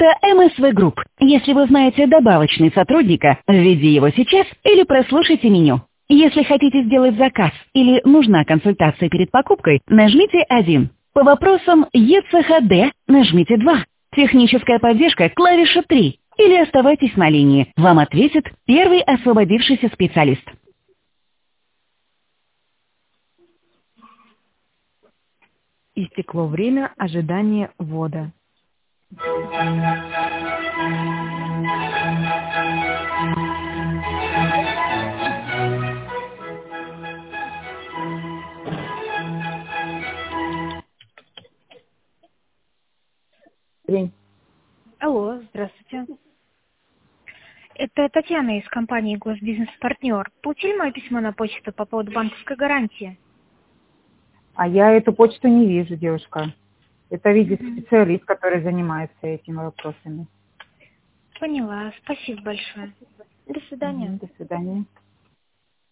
Это МСВ Групп. Если вы знаете добавочный сотрудника, введи его сейчас или прослушайте меню. Если хотите сделать заказ или нужна консультация перед покупкой, нажмите 1. По вопросам ЕЦХД нажмите 2. Техническая поддержка клавиша 3. Или оставайтесь на линии. Вам ответит первый освободившийся специалист. Истекло время ожидания ввода. Алло, здравствуйте. Это Татьяна из компании «Госбизнес-партнер». Получили мое письмо на почту по поводу банковской гарантии? А я эту почту не вижу, девушка. Это видит специалист, который занимается этими вопросами. Поняла. Спасибо большое. До свидания. До свидания.